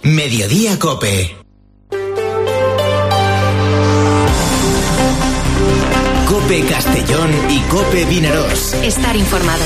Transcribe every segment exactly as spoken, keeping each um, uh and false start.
Mediodía Cope. Cope Castellón y Cope Vinarós. Estar informado.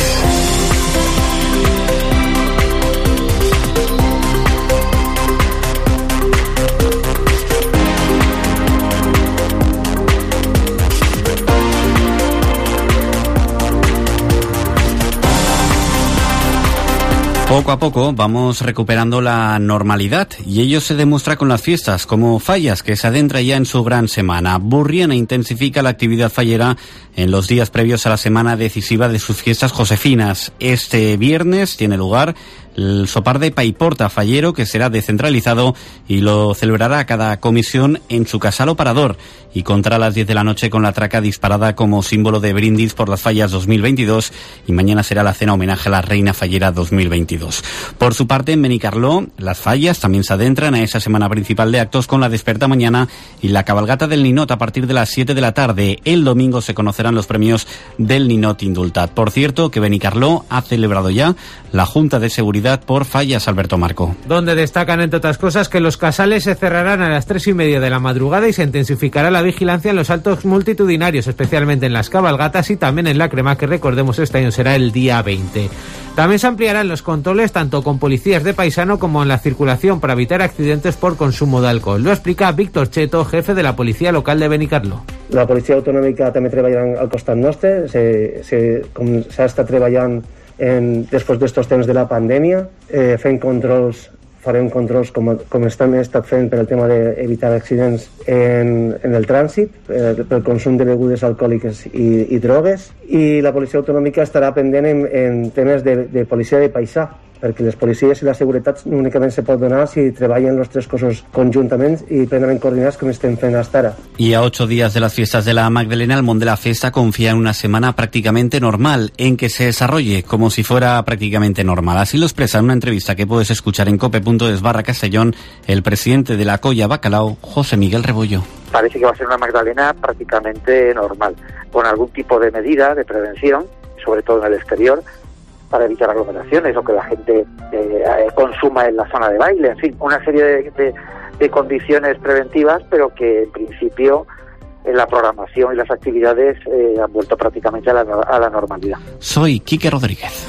Poco a poco vamos recuperando la normalidad y ello se demuestra con las fiestas, como Fallas, que se adentra ya en su gran semana. Burriana intensifica la actividad fallera en los días previos a la semana decisiva de sus fiestas josefinas. Este viernes tiene lugar el Sopar de Paiporta Fallero, que será descentralizado y lo celebrará cada comisión en su casal o parador, y contará a las diez de la noche con la traca disparada como símbolo de brindis por las fallas dos mil veintidós, y mañana será la cena homenaje a la Reina Fallera dos mil veintidós. Por su parte, en Benicarló, las fallas también se adentran a esa semana principal de actos con la desperta mañana y la cabalgata del Ninot a partir de las siete de la tarde. El domingo se conocerán los premios del Ninot Indultat. Por cierto, que Benicarló ha celebrado ya la Junta de Seguridad por fallas, Alberto Marco. Donde destacan, entre otras cosas, que los casales se cerrarán a las tres y media de la madrugada y se intensificará la vigilancia en los actos multitudinarios, especialmente en las cabalgatas y también en la crema, que recordemos este año será el día veinte. También se ampliarán los controles tanto con policías de paisano como en la circulación para evitar accidentes por consumo de alcohol. Lo explica Víctor Cheto, jefe de la Policía Local de Benicarló. La Policia Autonòmica també treballa al costat nostre, se, se, com s'ha estat treballant en, després d'estos temps de la pandèmia, eh, fent controls, farem controls com, com estem estat fent per el tema d'evitar accidents en, en el trànsit, eh, pel consum de begudes alcohòliques i, i drogues, i la Policia Autonòmica estarà pendent en, en temes de, de policia de paisà, perquè les policies i la seguretat únicament se pot donar si treballen los tres cossos conjuntament y plenament coordinats com estem fent hasta ara. Y a ocho días de las fiestas de la Magdalena, el Mont de la Festa confía en una semana prácticamente normal, en que se desarrolle como si fuera prácticamente normal. Así lo expresa en una entrevista que puedes escuchar en cope punto es barra Castellón el presidente de la Colla Bacalao, José Miguel Rebollo. Parece que va a ser una Magdalena prácticamente normal, con algún tipo de medida de prevención, sobre todo en el exterior, para evitar aglomeraciones o que la gente eh, consuma en la zona de baile, en fin, una serie de, de, de condiciones preventivas, pero que en principio en la programación y las actividades eh, han vuelto prácticamente a la, a la normalidad. Soy Quique Rodríguez.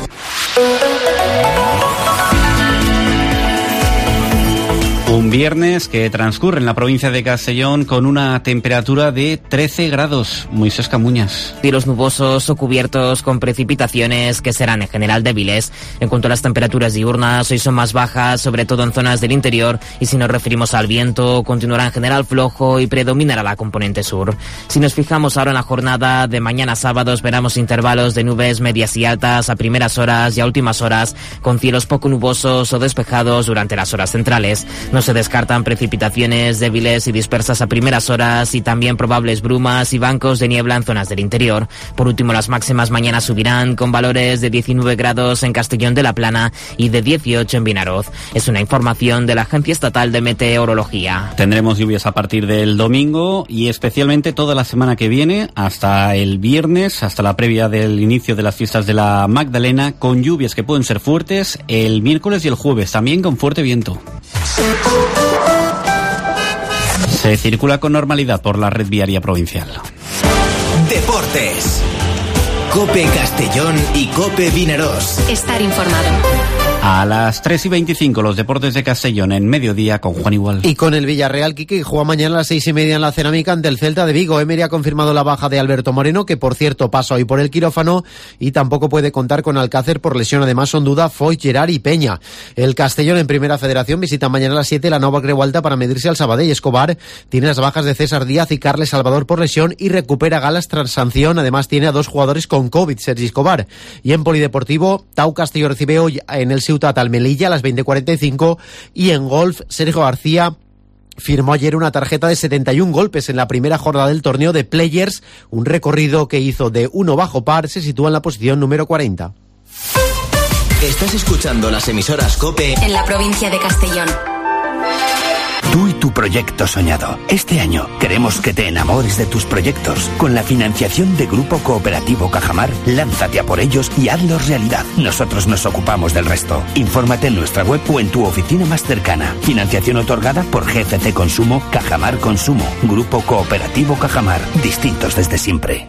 Un viernes que transcurre en la provincia de Castellón con una temperatura de trece grados. Moisés Camuñas. Cielos nubosos o cubiertos con precipitaciones que serán en general débiles. En cuanto a las temperaturas diurnas, hoy son más bajas, sobre todo en zonas del interior, y si nos referimos al viento, continuará en general flojo y predominará la componente sur. Si nos fijamos ahora en la jornada de mañana sábado, esperamos intervalos de nubes medias y altas a primeras horas y a últimas horas, con cielos poco nubosos o despejados durante las horas centrales. No se descartan precipitaciones débiles y dispersas a primeras horas y también probables brumas y bancos de niebla en zonas del interior. Por último, las máximas mañana subirán con valores de diecinueve grados en Castellón de la Plana y de dieciocho en Vinaroz. Es una información de la Agencia Estatal de Meteorología. Tendremos lluvias a partir del domingo y especialmente toda la semana que viene, hasta el viernes, hasta la previa del inicio de las fiestas de la Magdalena, con lluvias que pueden ser fuertes el miércoles y el jueves, también con fuerte viento. Se circula con normalidad por la red viaria provincial. Deportes. Cope Castellón y Cope Vinarós. Estar informado. A las tres y veinticinco, los deportes de Castellón en mediodía con Juan Igual. Y con el Villarreal, Quique, que juega mañana a las seis y media en la Cerámica ante el Celta de Vigo. Emery ha confirmado la baja de Alberto Moreno, que por cierto pasa hoy por el quirófano, y tampoco puede contar con Alcácer por lesión. Además son duda Foy, Gerard y Peña. El Castellón en Primera Federación visita mañana a las siete la Nova Creu Alta para medirse al Sabadell. Escobar tiene las bajas de César Díaz y Carles Salvador por lesión y recupera Galas tras sanción. Además tiene a dos jugadores con COVID, Sergi Escobar. Y en Polideportivo, Tau Castillo recibe hoy en el Ciutat al Melilla a las veinte cuarenta y cinco, y en golf, Sergio García firmó ayer una tarjeta de setenta y un golpes en la primera jornada del torneo de Players, un recorrido que hizo de uno bajo par, se sitúa en la posición número cuarenta. Estás escuchando las emisoras COPE en la provincia de Castellón. Tú y tu proyecto soñado. Este año queremos que te enamores de tus proyectos. Con la financiación de Grupo Cooperativo Cajamar, lánzate a por ellos y hazlos realidad. Nosotros nos ocupamos del resto. Infórmate en nuestra web o en tu oficina más cercana. Financiación otorgada por G F C Consumo, Cajamar Consumo. Grupo Cooperativo Cajamar. Distintos desde siempre.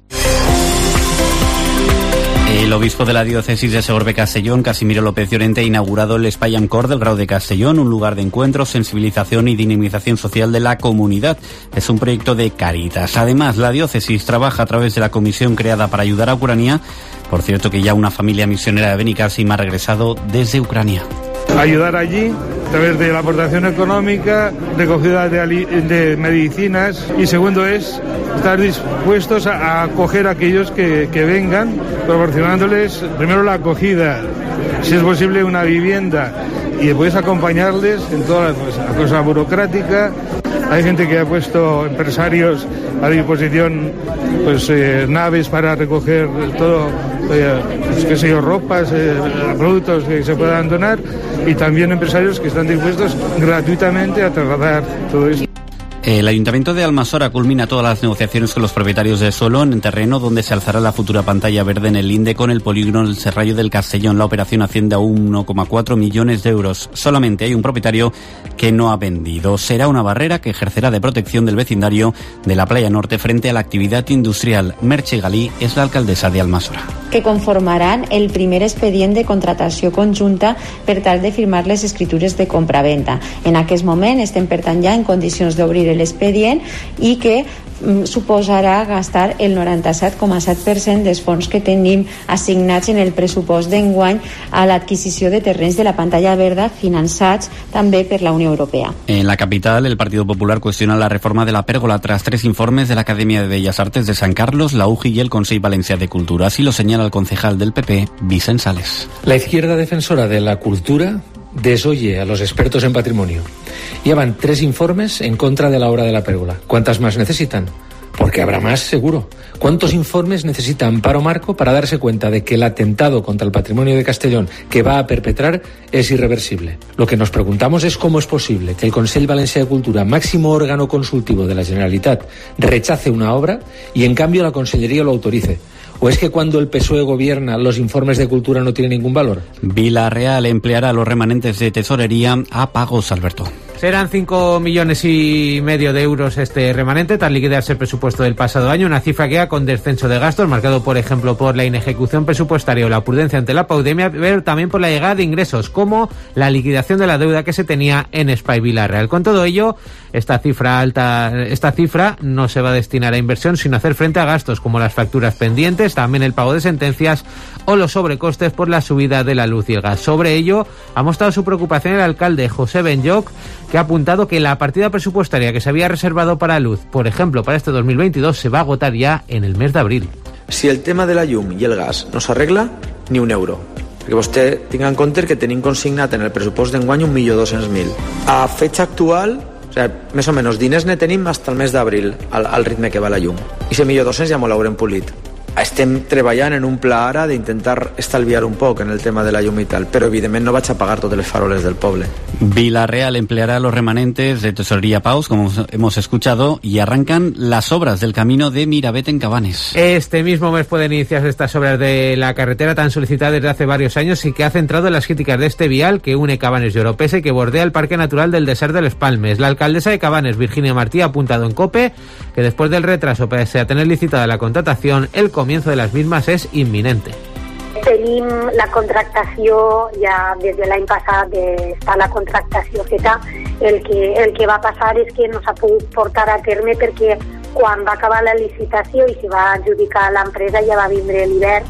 El obispo de la diócesis de Segorbe-Castellón, Casimiro López Llorente, ha inaugurado el Espai amb Cor del Grau de Castellón, un lugar de encuentro, sensibilización y dinamización social de la comunidad. Es un proyecto de Caritas. Además, la diócesis trabaja a través de la comisión creada para ayudar a Ucrania. Por cierto, que ya una familia misionera de Benicàssim ha regresado desde Ucrania. Ayudar allí a través de la aportación económica, recogida de, de medicinas, y segundo es estar dispuestos a, a acoger a aquellos que, que vengan, proporcionándoles primero la acogida, si es posible una vivienda, y después acompañarles en toda pues, la cosa burocrática. Hay gente que ha puesto, empresarios, a disposición pues eh, naves para recoger todo, eh, pues, qué sé yo, ropas, eh, productos que se puedan donar, y también empresarios que están dispuestos gratuitamente a trasladar todo esto. El Ayuntamiento de Almassora culmina todas las negociaciones con los propietarios de suelo en el terreno donde se alzará la futura pantalla verde en el Linde con el polígono del Serrallo del Castellón. La operación asciende a uno coma cuatro millones de euros. Solamente hay un propietario que no ha vendido. Será una barrera que ejercerá de protección del vecindario de la Playa Norte frente a la actividad industrial. Merche Galí es la alcaldesa de Almassora. Que conformaran el primer expedient de contratació conjunta per tal de firmar les escritures de compra-venda. En aquest moment estem, per tant, ja en condicions d'obrir l'expedient i que mm, suposarà gastar el noranta-set coma set per cent dels fons que tenim assignats en el pressupost d'enguany a l'adquisició de terrenys de la pantalla verda finançats també per la Unió Europea. En la capital, el Partido Popular cuestiona la reforma de la pérgola tras tres informes de la Academia de Bellas Artes de San Carlos, la U J I y el Consell Valencià de Cultura. Así lo señala el concejal del P P, Vicent Sales. La izquierda defensora de la cultura desoye a los expertos en patrimonio. Llevan tres informes en contra de la obra de la pérgola. ¿Cuántas más necesitan? Porque habrá más, seguro. ¿Cuántos informes necesita Amparo Marco para darse cuenta de que el atentado contra el patrimonio de Castellón que va a perpetrar es irreversible? Lo que nos preguntamos es cómo es posible que el Consell Valencià de Cultura, máximo órgano consultivo de la Generalitat, rechace una obra y en cambio la Consellería lo autorice. ¿O es que cuando el P S O E gobierna los informes de cultura no tienen ningún valor? Villarreal empleará los remanentes de tesorería a pagos, Alberto. Serán cinco millones y medio de euros este remanente, tras liquidarse el presupuesto del pasado año, una cifra que ha con descenso de gastos, marcado por ejemplo por la inejecución presupuestaria o la prudencia ante la pandemia, pero también por la llegada de ingresos, como la liquidación de la deuda que se tenía en Espai Villarreal. Con todo ello, esta cifra alta, esta cifra no se va a destinar a inversión, sino a hacer frente a gastos como las facturas pendientes, también el pago de sentencias o los sobrecostes por la subida de la luz y el gas. Sobre ello ha mostrado su preocupación el alcalde José Benlloch, que ha apuntado que la partida presupuestaria que se había reservado para luz, por ejemplo para este dos mil veintidós, se va a agotar ya en el mes de abril. Si el tema de la llum i el gas no s'arregla, ni un euro. Perquè vostè tinga en compte que tenim consignat en el pressupost d'enguany un milió dos-cents mil. A fecha actual, o sea, més o menys diners ne tenim fins al mes d'abril al, al ritme que va la llum. I ese milió dos-cents ja m'ho l'haurem polit. Estem treballant en un pla ara d'intentar estalviar un poc en el tema de la llum i tal, però evidentment no vaig a pagar totes les faroles del poble. Villarreal empleará los remanentes de tesorería Paus, como hemos escuchado, y arrancan las obras del camino de Miravet en Cabanes. Este mismo mes pueden iniciarse estas obras de la carretera tan solicitada desde hace varios años y que ha centrado en las críticas de este vial que une Cabanes y Oropesa y que bordea el Parque Natural del Desert de los Palmes. La alcaldesa de Cabanes, Virginia Martí, ha apuntado en COPE que después del retraso pese a tener licitada la contratación, el comienzo de las mismas es inminente. Tenim la contractació ja des de l'any passat, està la contractació feta. El que, el que va passar és que no s'ha pogut portar a terme perquè quan va acabar la licitació i s'hi va adjudicar a l'empresa ja va vindre l'hivern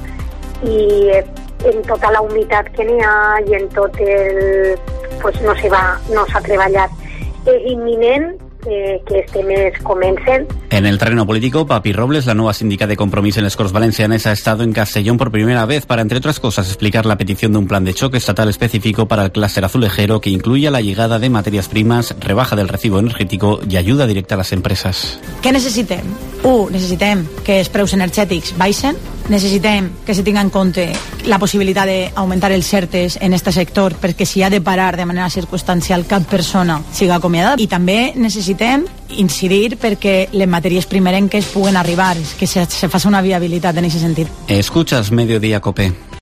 i en tota la humitat que n'hi ha i en tot el... pues no s'ha no s'ha treballat. És imminent Eh, que este mes comiencen. En el terreno político, Papi Robles, la nueva síndica de Compromís en les Corts Valencianes, ha estado en Castellón por primera vez para, entre otras cosas, explicar la petición de un plan de choque estatal específico para el clúster azulejero que incluya la llegada de materias primas, rebaja del recibo energético y ayuda directa a les empreses. Què necessitem? U, necessitem que els preus energètics baixen, Necessitem que se tinga en compte la possibilitat d'augmentar els certes en aquest sector, perquè si ha de parar de manera circumstancial cap persona siga acomiadada. I també necessitem incidir perquè les matèries primerenques puguen arribar, que se, se faci una viabilitat en aquest sentit. Escuchas Mediodía Cope.